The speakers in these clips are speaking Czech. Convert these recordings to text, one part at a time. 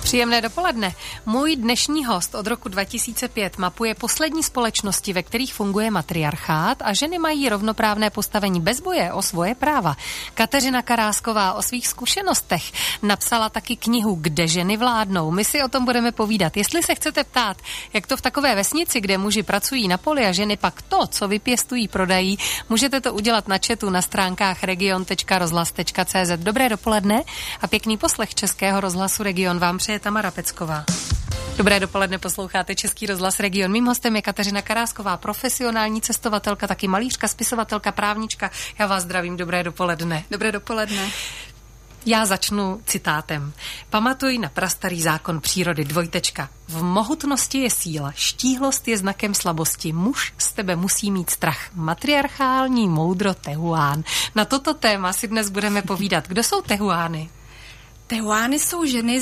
Příjemné dopoledne. Můj dnešní host od roku 2005 mapuje poslední společnosti, ve kterých funguje matriarchát a ženy mají rovnoprávné postavení bez boje o svoje práva. Kateřina Karásková o svých zkušenostech napsala taky knihu Kde ženy vládnou. My si o tom budeme povídat. Jestli se chcete ptát, jak to v takové vesnici, kde muži pracují na poli a ženy pak to, co vypěstují, prodají, můžete to udělat na chatu na stránkách region.rozhlas.cz. Dobré dopoledne a pěkný poslech Českého rozhlasu Region vám přeje Tamara Pecková. Dobré dopoledne, posloucháte Český rozhlas Region. Mým hostem je Kateřina Karásková, profesionální cestovatelka, taky malířka, spisovatelka, právnička. Já vás zdravím, dobré dopoledne. Dobré dopoledne. Já začnu citátem. Pamatuj na prastarý zákon přírody, dvojtečka. V mohutnosti je síla, štíhlost je znakem slabosti. Muž z tebe musí mít strach. Matriarchální moudro Tehuán. Na toto téma si dnes budeme povídat. Kdo jsou Tehuány? Tehuány jsou ženy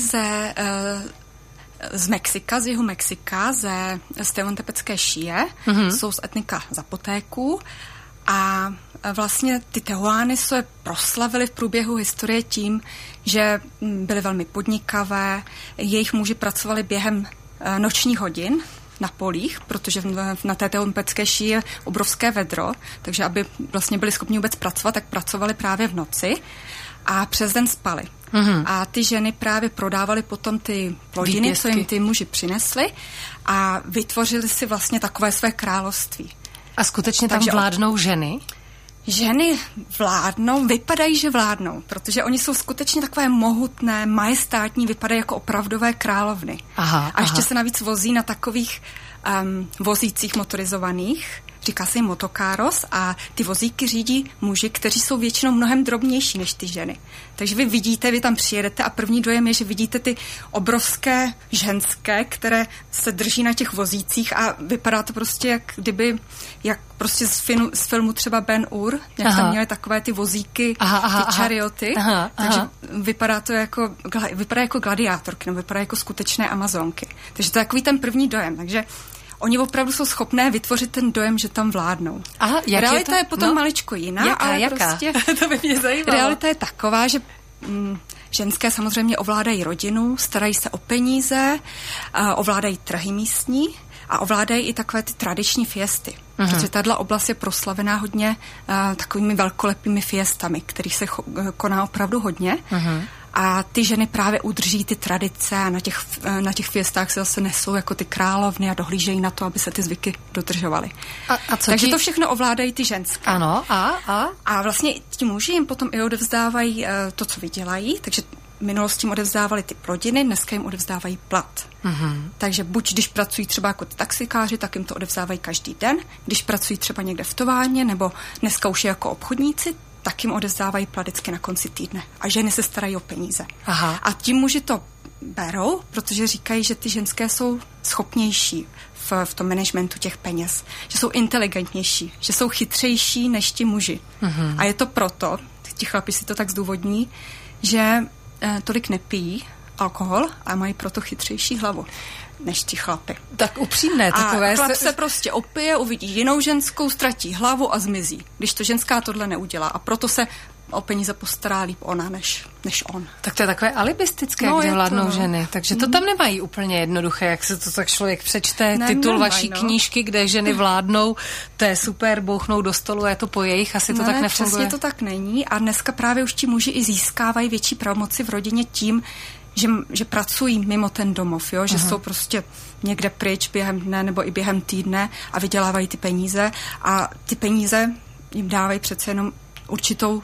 z Mexika, z jihu Mexika, z tehuantepecké šíje. Jsou z etnika Zapotéků. A vlastně ty Tehuány se proslavily v průběhu historie tím, že byly velmi podnikavé, jejich muži pracovali během nočních hodin na polích, protože na té tehuantepecké šíji je obrovské vedro, takže aby vlastně byli schopni vůbec pracovat, tak pracovali právě v noci a přes den spali. A ty ženy právě prodávaly potom ty plodiny, co jim ty muži přinesli a vytvořili si vlastně takové své království. A skutečně tam vládnou ženy? Ženy vládnou, vypadají, že vládnou, protože oni jsou skutečně takové mohutné, majestátní, vypadají jako opravdové královny. A ještě se navíc vozí na takových vozících motorizovaných, říká se jim motokáros, a ty vozíky řídí muži, kteří jsou většinou mnohem drobnější než ty ženy. Takže vy vidíte, vy tam přijedete a první dojem je, že vidíte ty obrovské ženské, které se drží na těch vozících a vypadá to prostě jak prostě z filmu třeba Ben-Hur, jak tam měli takové ty vozíky, ty charioty, takže vypadá to vypadá jako gladiátorky, nebo vypadá jako skutečné Amazonky. Takže to je takový ten první dojem, takže oni opravdu jsou schopné vytvořit ten dojem, že tam vládnou. Realita je potom maličko jiná, ale prostě to by mě zajímalo. Realita je taková, že ženské samozřejmě ovládají rodinu, starají se o peníze, ovládají trhy místní a ovládají i takové ty tradiční fiesty. Protože tato oblast je proslavená hodně takovými velkolepými fiestami, kterých se koná opravdu hodně. A ty ženy právě udrží ty tradice a na těch fiestách se zase nesou jako ty královny a dohlížejí na to, aby se ty zvyky dodržovaly. Takže to všechno ovládají ty ženské. Ano, a vlastně ti muži jim potom i odevzdávají to, co vydělají, takže v minulosti jim odevzdávali ty plodiny, dneska jim odevzdávají plat. Takže buď když pracují třeba jako taxikáři, tak jim to odevzdávají každý den, když pracují třeba někde v továrně, nebo dneska už je jako obchodníci, tak jim odevzdávají plat vždycky na konci týdne. A ženy se starají o peníze. A ti muži to berou, protože říkají, že ty ženské jsou schopnější v tom managementu těch peněz. Že jsou inteligentnější, že jsou chytřejší než ti muži. A je to proto, ti chlapi si to tak zdůvodní, že tolik nepijí alkohol a mají proto chytřejší hlavu než ti chlapy. Tak upřímné takové. A chlap se prostě opije, uvidí jinou ženskou, ztratí hlavu a zmizí. Když to ženská tohle neudělá. A proto se o peníze postará líp ona než on. Tak to je takové alibistické, kde vládnou ženy. Takže to tam nemají úplně jednoduché, jak se to tak člověk přečte. Titul vaší knížky, kde ženy vládnou, to je super, bouchnou do stolu a je to po jejich, asi to tak nefunguje. Přesně to tak není a dneska právě už ti muži i získávají větší pravomoci v rodině tím, že pracují mimo ten domov, jo? Že jsou prostě někde pryč během dne nebo i během týdne a vydělávají ty peníze a ty peníze jim dávají přece jenom určitou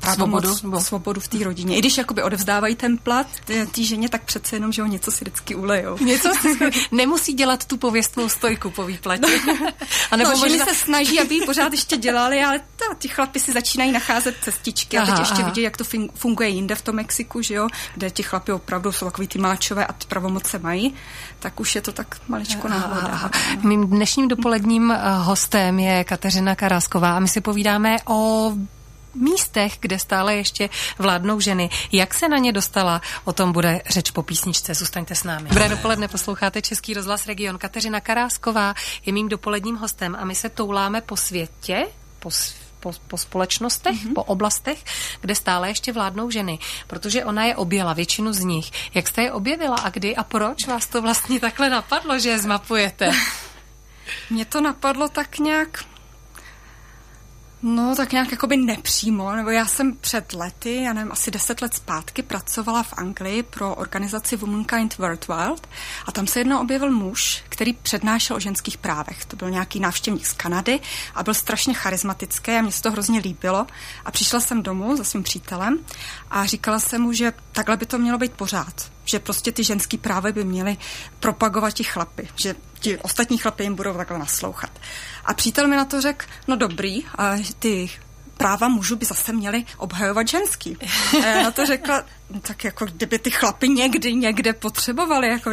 svobodu v té rodině. I když jakoby odevzdávají ten plat té ženě, tak přece jenom, že ho něco si vždycky ulejou. Nemusí dělat tu pověstnou stojku po výplatě. Ženy se snaží, aby ji pořád ještě dělali, ale ti chlapi si začínají nacházet cestičky a teď ještě vidí, jak to funguje jinde v tom Mexiku, že jo, kde ti chlapi opravdu jsou takový ty máčové a ty pravomoce mají, tak už je to tak maličko náhoda. Mým dnešním dopoledním hostem je Kateřina Karásková a my si povídáme o místech, kde stále ještě vládnou ženy. Jak se na ně dostala, o tom bude řeč po písničce. Zůstaňte s námi. Dobré dopoledne, posloucháte Český rozhlas Region. Kateřina Karásková je mým dopoledním hostem a my se touláme po světě, po společnostech, po oblastech, kde stále ještě vládnou ženy, protože ona je objela, většinu z nich. Jak jste je objevila a kdy a proč vás to vlastně takhle napadlo, že je zmapujete? Mně to napadlo tak nějak jakoby nepřímo, nebo já jsem před lety, já nevím, asi 10 let zpátky pracovala v Anglii pro organizaci Womankind Worldwide a tam se jednou objevil muž, který přednášel o ženských právech. To byl nějaký návštěvník z Kanady a byl strašně charismatický a mně se to hrozně líbilo. A přišla jsem domů za svým přítelem a říkala jsem mu, že takhle by to mělo být pořád. Že prostě ty ženský právy by měly propagovat ti chlapy, že ti ostatní chlapy jim budou takhle naslouchat. A přítel mi na to řekl, no dobrý, a ty práva mužů by zase měly obhajovat ženský. A já na to řekla, tak jako kdyby ty chlapy někde potřebovali jako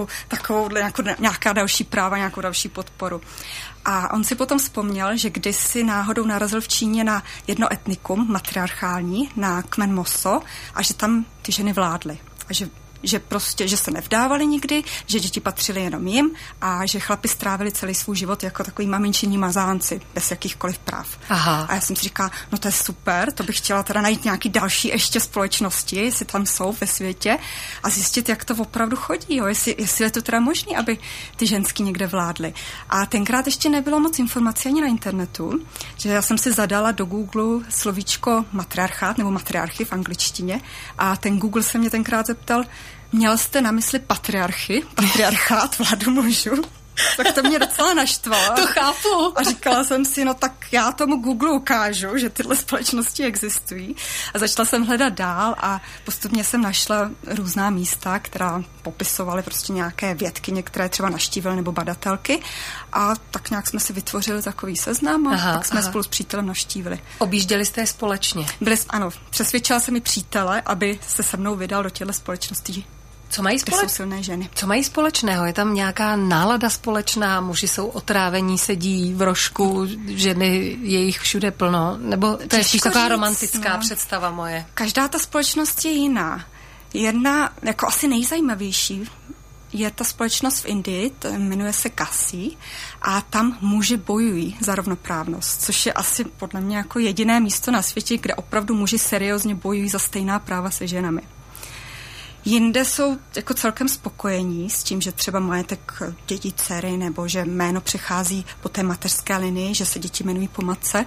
nějaká další práva, nějakou další podporu. A on si potom vzpomněl, že kdysi náhodou narazil v Číně na jedno etnikum matriarchální, na kmen Moso, a že tam ty ženy vládly. A že se nevdávali nikdy, že děti patřily jenom jim a že chlapi strávili celý svůj život jako takový maminčinní mazánci, bez jakýchkoliv práv. Aha. A já jsem si říkala, no to je super, to bych chtěla teda najít nějaký další ještě společnosti, jestli tam jsou ve světě a zjistit, jak to opravdu chodí, jo? Jestli je to teda možné, aby ty ženský někde vládly. A tenkrát ještě nebylo moc informací ani na internetu, že já jsem si zadala do Google slovíčko matriarchát nebo matriarchy v angličtině a ten Google se mě tenkrát zeptal, měl jste na mysli patriarchát, vládu mužů? Tak to mě docela naštvalo. To chápu. A říkala jsem si, no tak já tomu Google ukážu, že tyhle společnosti existují. A začala jsem hledat dál a postupně jsem našla různá místa, která popisovaly prostě nějaké vědky, některé třeba navštívily nebo badatelky. A tak nějak jsme si vytvořili takový seznam a tak jsme spolu s přítelem navštívili. Objížděli jste je společně? Ano, přesvědčila jsem i přítele, aby se se mnou vydal do těchto společností. Jsou silné ženy. Co mají společného? Je tam nějaká nálada společná? Muži jsou otrávení, sedí v rožku, ženy je jich všude plno? Nebo to je taková romantická představa moje? Každá ta společnost je jiná. Jedna, jako asi nejzajímavější, je ta společnost v Indii, jmenuje se Kasi a tam muži bojují za rovnoprávnost, což je asi podle mě jako jediné místo na světě, kde opravdu muži seriózně bojují za stejná práva se ženami. Jinde jsou jako celkem spokojení s tím, že třeba majetek dědí dcery nebo že jméno přechází po té mateřské linii, že se děti jmenují po matce.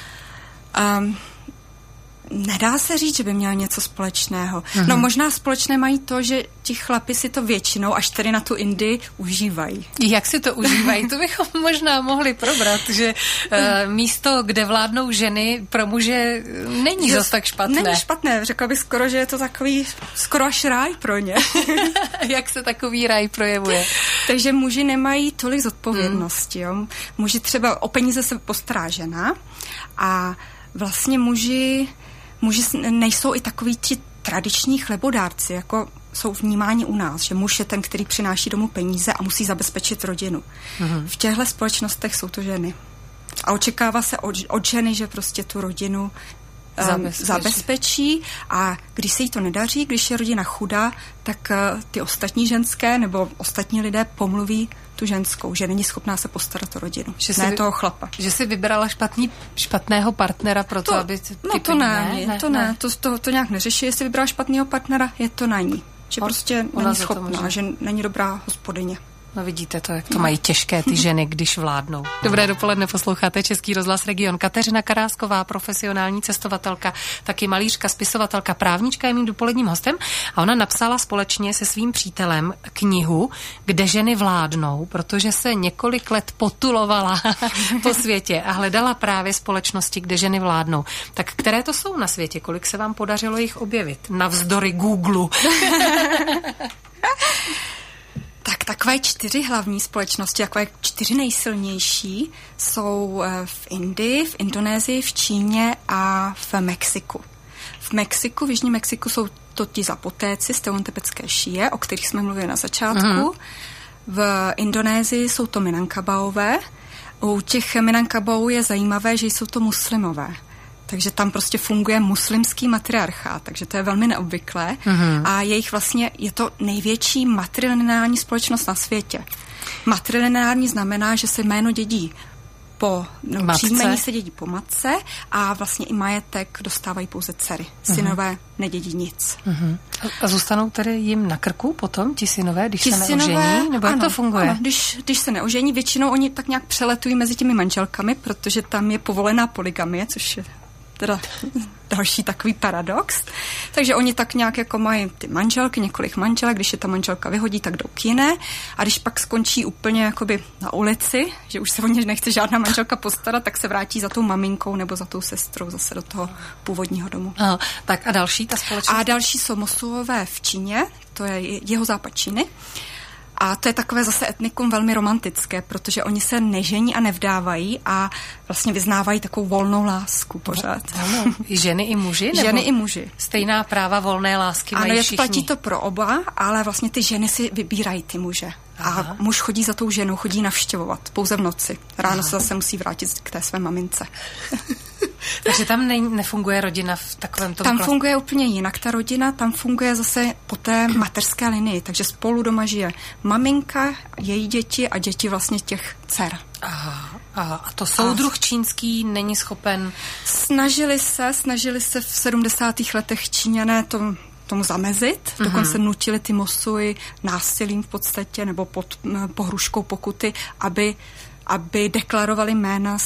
Nedá se říct, že by měl něco společného. No možná společné mají to, že ti chlapi si to většinou, až tedy na tu Indii, užívají. Jak si to užívají? To bychom možná mohli probrat, že místo, kde vládnou ženy, pro muže není zas tak špatné. Není špatné, řekla bych skoro, že je to takový skoro až ráj pro ně. Jak se takový ráj projevuje? Takže muži nemají tolik zodpovědnosti. Jo? Muži třeba o peníze se postará žena a vlastně muži nejsou i takoví ti tradiční chlebodárci, jako jsou vnímáni u nás, že muž je ten, který přináší domů peníze a musí zabezpečit rodinu. V těchto společnostech jsou to ženy. A očekává se od ženy, že prostě tu rodinu zabezpečí a když se jí to nedaří, když je rodina chudá, tak ty ostatní ženské nebo ostatní lidé pomluví tu ženskou, že není schopná se postarat o rodinu. Toho chlapa. Že si vybrala špatného partnera pro to, aby to nějak neřeší, jestli vybrala špatného partnera, je to na ní. Že prostě není schopná, že není dobrá hospodyně. No vidíte to, jak to mají těžké ty ženy, když vládnou. Dobré dopoledne, posloucháte Český rozhlas Region. Kateřina Karásková, profesionální cestovatelka, taky malířka, spisovatelka, právnička je mým dopoledním hostem a ona napsala společně se svým přítelem knihu, kde ženy vládnou, protože se několik let potulovala po světě a hledala právě společnosti, kde ženy vládnou. Tak které to jsou na světě? Kolik se vám podařilo jich objevit? Navzdory Google. Tak takové 4 hlavní společnosti, takové 4 nejsilnější jsou v Indii, v Indonésii, v Číně a v Mexiku. V Jižním Mexiku jsou to ti zapotéci z teontepetské šíje, o kterých jsme mluvili na začátku. V Indonésii jsou to Minangkabaové. U těch Minangkabaů je zajímavé, že jsou to muslimové. Takže tam prostě funguje muslimský matriarchát, takže to je velmi neobvyklé. A je to největší matrilineární společnost na světě. Matrilineární znamená, že se jméno dědí po příjmení se dědí po matce a vlastně i majetek dostávají pouze dcery. Synové nedědí nic. A zůstanou tedy jim na krku potom ti synové, když se neožení? Nebo jak to funguje? Ano, když se neožení, většinou oni tak nějak přeletují mezi těmi manželkami, protože tam je povolená polygamie, což je teda další takový paradox. Takže oni tak nějak jako mají ty manželky, několik manželek, když je ta manželka vyhodí, tak jdou k jiné. A když pak skončí úplně jakoby na ulici, že už se o ně nechce žádná manželka postarat, tak se vrátí za tou maminkou nebo za tou sestrou zase do toho původního domu. Tak a další ta společnost? A další jsou Mosuové v Číně, to je jihozápad Číny. A to je takové zase etnikum velmi romantické, protože oni se nežení a nevdávají a vlastně vyznávají takovou volnou lásku pořád. I ženy i muži? Ženy i muži. Stejná práva volné lásky mají všichni? Ano, platí to pro oba, ale vlastně ty ženy si vybírají ty muže. A muž chodí za tou ženou, chodí navštěvovat pouze v noci. Ráno se zase musí vrátit k té své mamince. Takže tam nefunguje rodina v takovém tom Tam funguje úplně jinak ta rodina, tam funguje zase po té mateřské linii, takže spolu doma žije maminka, její děti a děti vlastně těch dcer. A to soudruh čínský není schopen? Snažili se v 70. letech Číňané tomu zamezit, dokonce nutili ty Mosui násilím v podstatě nebo pod pohruškou pokuty, aby deklarovali jména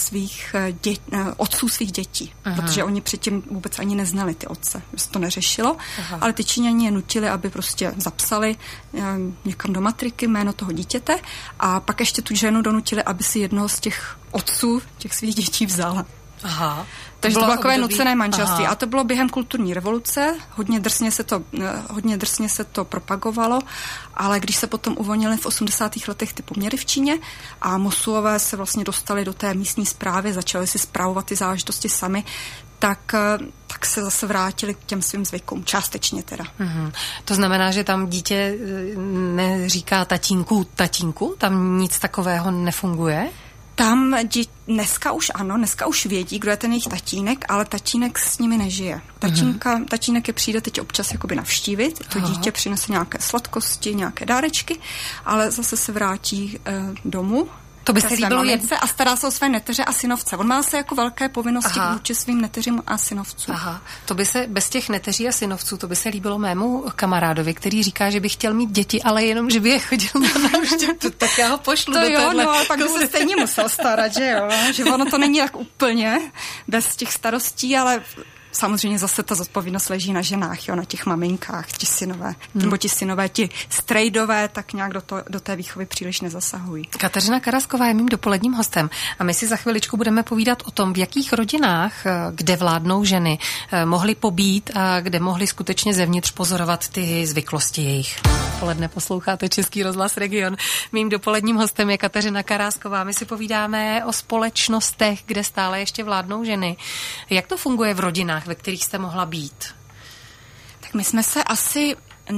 otců svých dětí, protože oni předtím vůbec ani neznali ty otce, že se to neřešilo, ale ty Číňani je nutili, aby prostě zapsali někam do matriky jméno toho dítěte a pak ještě tu ženu donutili, aby si jednoho z těch otců těch svých dětí vzala. Takže to bylo takové nucené manželství. A to bylo během kulturní revoluce, hodně drsně se to propagovalo, ale když se potom uvolnily v 80. letech ty poměry v Číně a Mosuové se vlastně dostali do té místní správy, začali si spravovat ty záležitosti sami, tak se zase vrátili k těm svým zvykům, částečně teda. To znamená, že tam dítě neříká tatínku? Tam nic takového nefunguje? Tam dneska už vědí, kdo je ten jejich tatínek, ale tatínek s nimi nežije. Tatínek je přijde teď občas jakoby navštívit, to dítě přinese nějaké sladkosti, nějaké dárečky, ale zase se vrátí domů. To by se líbilo a stará se o své neteře a synovce. On má asi jako velké povinnosti vůči svým neteřím a synovcům. To by se bez těch neteří a synovců, to by se líbilo mému kamarádovi, který říká, že by chtěl mít děti, ale jenom, že by je chodil na návštěvu. Tak já ho pošlu do tohle. No, pak by se stejně musel starat, že jo? Že ono to není tak úplně bez těch starostí, ale samozřejmě zase ta zodpovědnost leží na ženách, jo, na těch maminkách, ti synové, nebo ti synové, ti strejdové, tak nějak do té výchovy příliš nezasahují. Kateřina Karasková je mým dopoledním hostem a my si za chviličku budeme povídat o tom, v jakých rodinách, kde vládnou ženy, mohly pobít a kde mohly skutečně zevnitř pozorovat ty zvyklosti jejich. Poledne posloucháte Český rozhlas Region. Mým dopoledním hostem je Kateřina Karásková. My si povídáme o společnostech, kde stále ještě vládnou ženy. Jak to funguje v rodinách, ve kterých jste mohla být? Tak my jsme se asi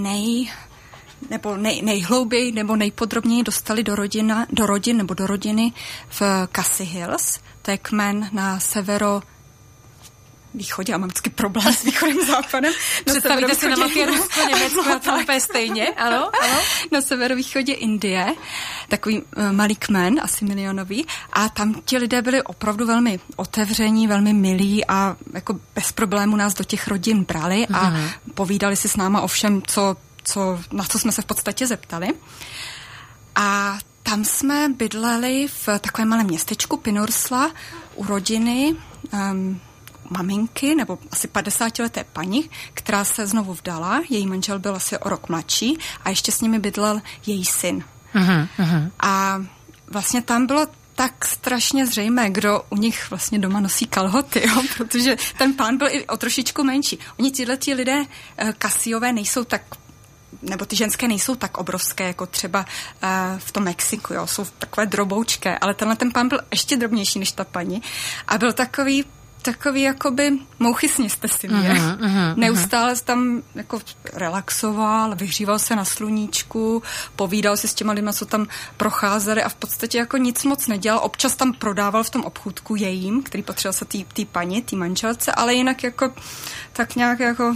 nejhlouběji nebo nejpodrobněji dostali do rodiny v Khasi Hills. To je kmen na východě, a mám vždycky problém s východem západem. Představíte si na mapě Rusko, Německo a to úplně stejně, ano? Na severovýchodě Indie, takový malý kmen, asi milionový, a tam ti lidé byli opravdu velmi otevření, velmi milí a jako bez problému nás do těch rodin brali a povídali si s náma o všem, na co jsme se v podstatě zeptali. A tam jsme bydleli v takovém malém městečku Pinursla u rodiny maminky, nebo asi 50leté paní, která se znovu vdala. Její manžel byl asi o rok mladší a ještě s nimi bydlel její syn. A vlastně tam bylo tak strašně zřejmé, kdo u nich vlastně doma nosí kalhoty, jo? Protože ten pán byl i o trošičku menší. Oni tihleti lidé Khasiové nejsou tak, nebo ty ženské nejsou tak obrovské, jako třeba v tom Mexiku, jo? Jsou takové droboučké, ale ten pán byl ještě drobnější než ta paní a byl takový jakoby mouchy sněste si mě. Neustále tam jako relaxoval, vyhříval se na sluníčku, povídal si s těma lidma, co tam procházeli a v podstatě jako nic moc nedělal. Občas tam prodával v tom obchůdku jejím, který potřeboval se té paní, té manželce, ale jinak jako tak nějak jako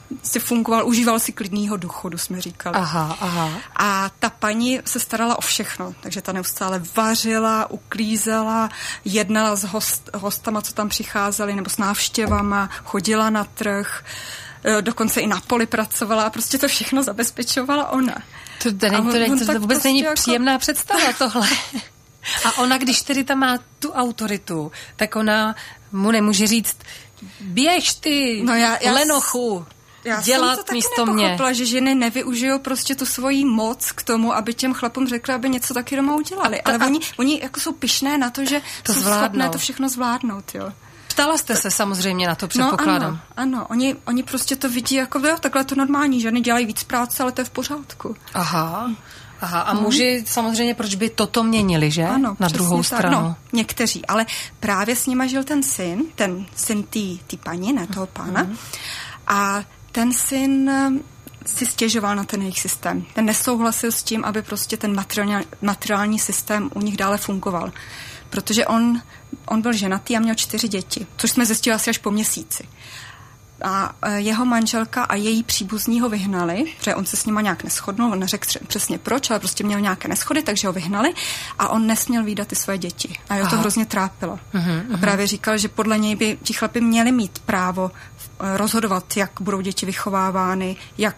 si fungoval, užíval si klidného důchodu, jsme říkali. Aha. A ta paní se starala o všechno, takže ta neustále vařila, uklízela, jednala s hostama, co tam přicházeli, nebo s návštěvama, chodila na trh, dokonce i na poli pracovala a prostě to všechno zabezpečovala ona. To vůbec není jako příjemná představa tohle. A ona, když tedy tam má tu autoritu, tak ona mu nemůže říct, běž ty, lenochu, dělat místo mě. Já jsem to taky že ženy nevyužijou prostě tu svoji moc k tomu, aby těm chlapům řekli, aby něco taky doma udělali. Ale oni jako jsou pyšné na to, že to jsou schopné to všechno zvládnout, jo. Ptala jste se samozřejmě na to, předpokládám. No ano. Oni prostě to vidí jako, takhle to normální, ženy dělají víc práce, ale to je v pořádku. Aha, a muži samozřejmě, proč by toto měnili, že? Ano, na druhou stranu. No, někteří, ale právě s nima žil ten syn té paní, ne toho pána. A ten syn si stěžoval na ten jejich systém. Ten nesouhlasil s tím, aby prostě ten materiální systém u nich dále fungoval. Protože on byl ženatý a měl 4 děti, což jsme zjistili asi až po měsíci. A jeho manželka a její příbuzní ho vyhnali, protože on se s nima nějak neshodnul, on neřekl přesně proč, ale prostě měl nějaké neschody, takže ho vyhnali a on nesměl vídat ty své děti. A jeho to hrozně trápilo. A právě říkal, že podle něj by ti chlapi měli mít právo rozhodovat, jak budou děti vychovávány,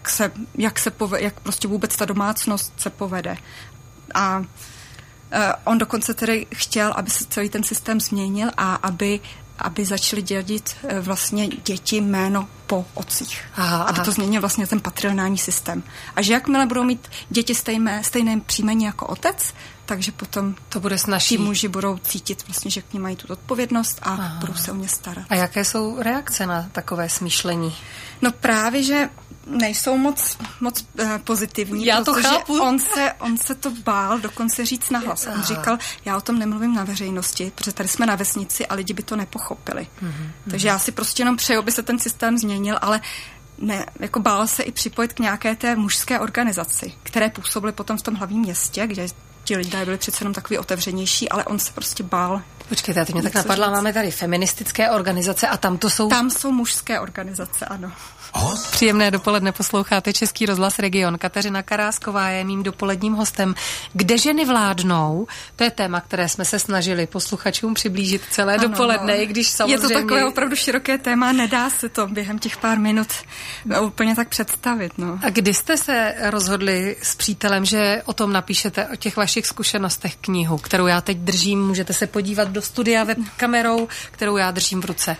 jak prostě vůbec ta domácnost se povede. A on dokonce tedy chtěl, aby se celý ten systém změnil a aby začali dědit vlastně děti jméno po otcích. Aby to změnil vlastně ten patriarchální systém. A že jakmile budou mít děti stejné příjmení jako otec, takže potom to bude snazší. Ti muži budou cítit vlastně, že k ní mají tu odpovědnost a budou se o ně starat. A jaké jsou reakce na takové smýšlení? No právě, že nejsou moc pozitivní. Já to chápu. On se to bál dokonce říct nahlas. On říkal, já o tom nemluvím na veřejnosti, protože tady jsme na vesnici a lidi by to nepochopili. Takže já si prostě jenom přeju, aby se ten systém změnil, ale ne, jako bál se i připojit k nějaké té mužské organizaci, které působily potom v tom hlavním městě, kde ti lidé byli přece jenom takový otevřenější, ale on se prostě bál. Počkejte, teď mě tak napadla, máme tady feministické organizace a tam jsou mužské organizace, ano. Příjemné dopoledne, posloucháte Český rozhlas Region. Kateřina Karásková je mým dopoledním hostem. Kde ženy vládnou? To je téma, které jsme se snažili posluchačům přiblížit celé dopoledne, i když samozřejmě... Je to takové opravdu široké téma, nedá se to během těch pár minut úplně tak představit. No. A kdy jste se rozhodli s přítelem, že o tom napíšete, o těch vašich zkušenostech knihu, kterou já teď držím, můžete se podívat do studia webkamerou, kterou já držím v ruce?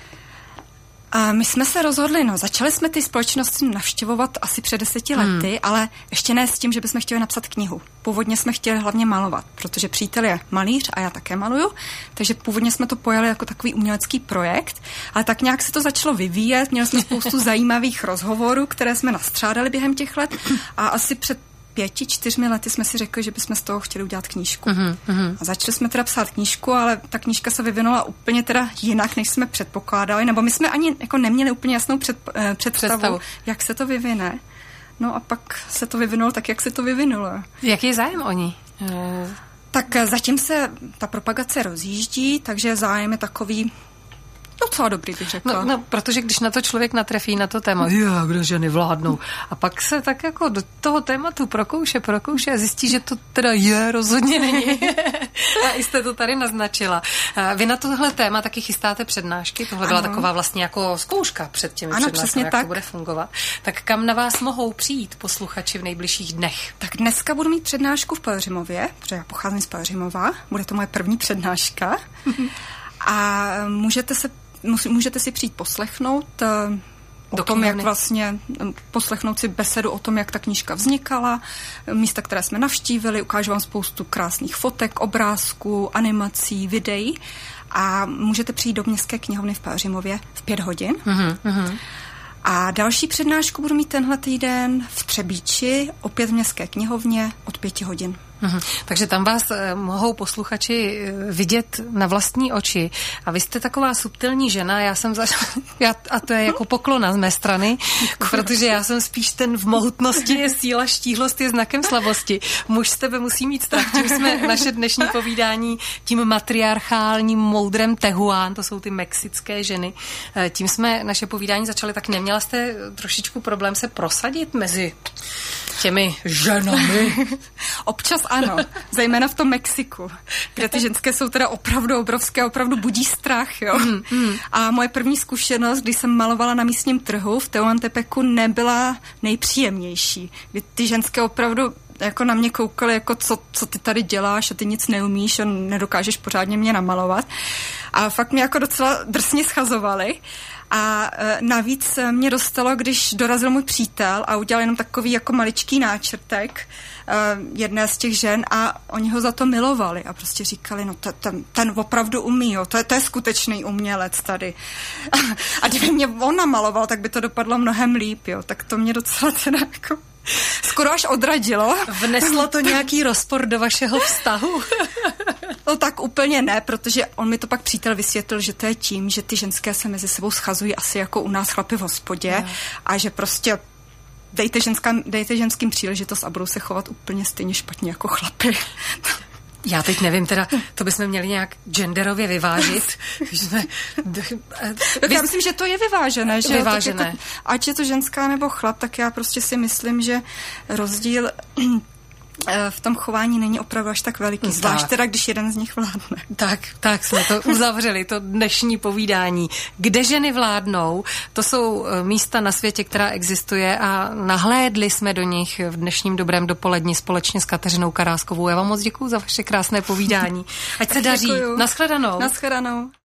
A my jsme se rozhodli, začali jsme ty společnosti navštěvovat asi před 10 lety, ale ještě ne s tím, že bychom chtěli napsat knihu. Původně jsme chtěli hlavně malovat, protože přítel je malíř a já také maluju, takže původně jsme to pojali jako takový umělecký projekt, ale tak nějak se to začalo vyvíjet, měli jsme spoustu zajímavých rozhovorů, které jsme nastřádali během těch let a asi před 5-4 lety jsme si řekli, že bychom z toho chtěli udělat knížku. A začali jsme teda psát knížku, ale ta knížka se vyvinula úplně teda jinak, než jsme předpokládali, nebo my jsme ani jako neměli úplně jasnou představu, jak se to vyvine. No a pak se to vyvinulo tak, jak se to vyvinulo. Jaký je zájem o ní? Tak zatím se ta propagace rozjíždí, takže zájem je takový docela dobrý, bych řekla. No, protože když na to člověk natrefí na to téma, kde ženy vládnou, a pak se tak jako do toho tématu prokouše a zjistí, že to teda rozhodně není. A jste to tady naznačila. Vy na tohle téma taky chystáte přednášky, tohle byla taková vlastně jako zkouška před těmi přednáškami, jak to bude fungovat. Tak kam na vás mohou přijít posluchači v nejbližších dnech? Tak dneska budu mít přednášku v Pelhřimově, protože já pocházím z Pelhřimova, bude to moje první přednáška. A můžete si přijít poslechnout o tom, jak vlastně poslechnout si besedu o tom, jak ta knížka vznikala, místa, které jsme navštívili, ukážu vám spoustu krásných fotek, obrázků, animací, videí a můžete přijít do Městské knihovny v Pelhřimově v 5 hodin. A další přednášku budu mít tenhle týden v Třebíči, opět v Městské knihovně od 5 hodin. Takže tam vás mohou posluchači vidět na vlastní oči. A vy jste taková subtilní žena, a to je jako poklona z mé strany, protože já jsem spíš ten v mohutnosti je síla, štíhlost je znakem slabosti. Muž z tebe musí mít strach. Tím jsme naše dnešní povídání tím matriarchálním moudrem Tehuán, to jsou ty mexické ženy. Tím jsme naše povídání začali, tak neměla jste trošičku problém se prosadit mezi těmi ženami? Občas ano, zejména v tom Mexiku, kde ty ženské jsou teda opravdu obrovské, opravdu budí strach, jo. A moje první zkušenost, když jsem malovala na místním trhu v Tehuantepeku, nebyla nejpříjemnější. Kdy ty ženské opravdu jako na mě koukaly, jako co ty tady děláš a ty nic neumíš a nedokážeš pořádně mě namalovat. A fakt mě jako docela drsně schazovali. A navíc mě dostalo, když dorazil můj přítel a udělal jenom takový jako maličký náčrtek jedné z těch žen a oni ho za to milovali a prostě říkali, no ten opravdu umí, jo, to je skutečný umělec tady. A kdyby mě on namaloval, tak by to dopadlo mnohem líp, jo, tak to mě docela teda jako skoro až odradilo. Vneslo to nějaký rozpor do vašeho vztahu? No tak úplně ne, protože on mi to pak přítel vysvětlil, že to je tím, že ty ženské se mezi sebou schazují asi jako u nás chlapi v hospodě a že prostě dejte ženským příležitost a budou se chovat úplně stejně špatně jako chlapi. Já teď nevím, teda to bychom měli nějak genderově vyvážit. Já myslím, že to je vyvážené. Že vyvážené. Jako, ať je to ženská nebo chlap, tak já prostě si myslím, že rozdíl v tom chování není opravdu až tak veliký, zvlášť teda, když jeden z nich vládne. Tak jsme to uzavřeli, to dnešní povídání. Kde ženy vládnou, to jsou místa na světě, která existuje a nahlédli jsme do nich v dnešním dobrém dopoledni společně s Kateřinou Karáskovou. Já vám moc děkuju za vaše krásné povídání. Ať se daří. Naschledanou. Naschledanou.